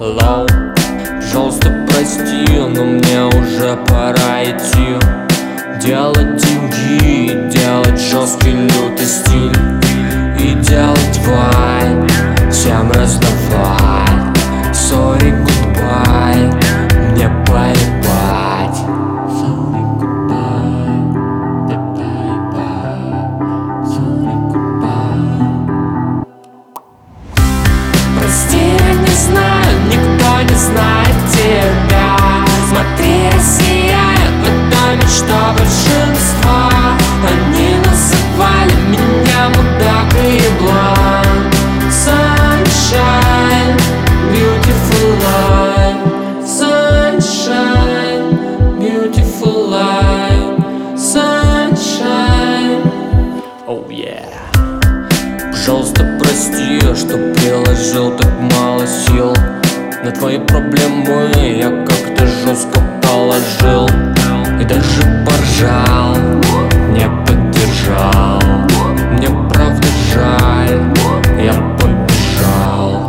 Лоу, пожалуйста, прости, но мне уже пора идти. Делать деньги, делать жесткий лютый стиль и делать вайб, всем раздавать. Sorry, goodbye, мне поебать. Sorry, goodbye, мне поебать. Sorry, goodbye. Прости, я не знаю, никто не знает тебя. Смотри, сияет в этом мечта большинства. Они называли меня мудак и еблан. Sunshine, beautiful life. Sunshine, beautiful life. Sunshine, oh yeah. Пожалуйста, прости, что приложил так мало сил. На твои проблемы я как-то жестко положил. И даже поржал, не поддержал. Мне правда жаль, я побежал.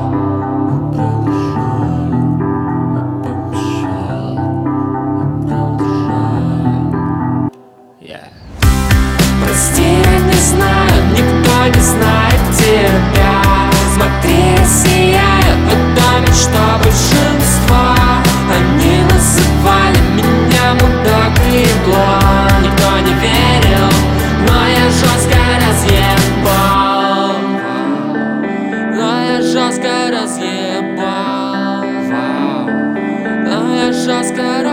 Прости, я не знаю, никто не знает тебя. Смотри, сияет в этом мечта большинства. Они называли меня мудак и еблан. Никто не верил, но я жестко разъебал. Но я жестко разъебал. Но я жестко